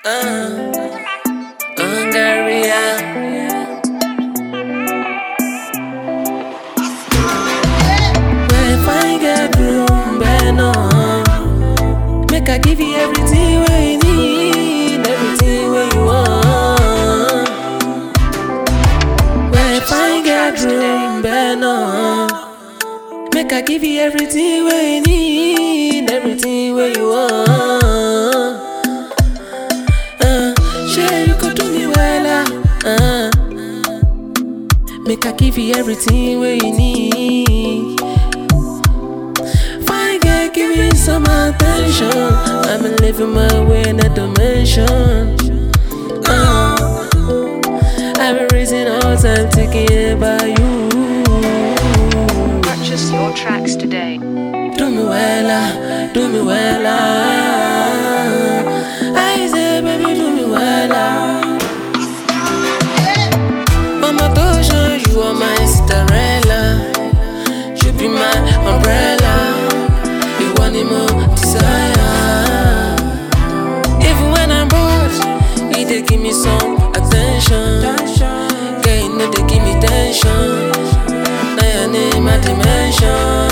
Hungary. When I get room, make I give you everything where you need, everything where you want. When I get room, make I give you everything where you need, everything where you want. Sure you could do me well, make I give you everything where you need. Fine girl, give me some attention. I'm living my way in a dimension. I've been raising all time thinking about you. Purchase your tracks today. Do me well, do me well. I say, baby, do me well. Mama Tosha, you are my Cinderella. You be my umbrella. You want more desire. Even when I'm bored, you dey give me some attention. Yeah, you know they give me tension. Now your name my dimension.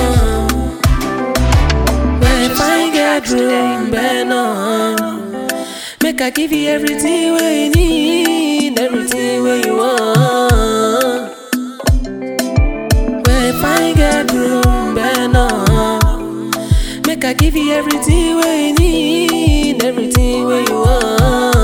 When I get room, make I give you everything where you need, everything where you want. When I get room, make I give you everything where you need, everything where you want.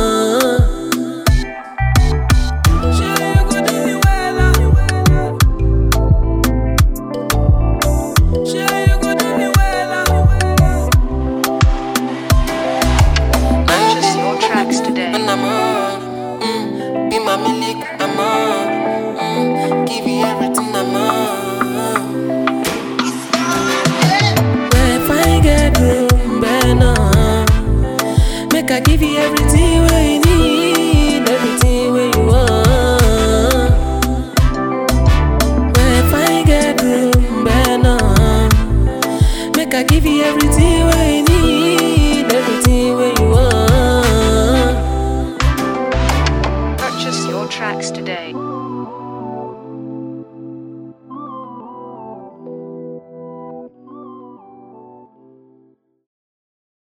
Purchase your tracks today. And I'm on, be my milk, I'm on, give you everything.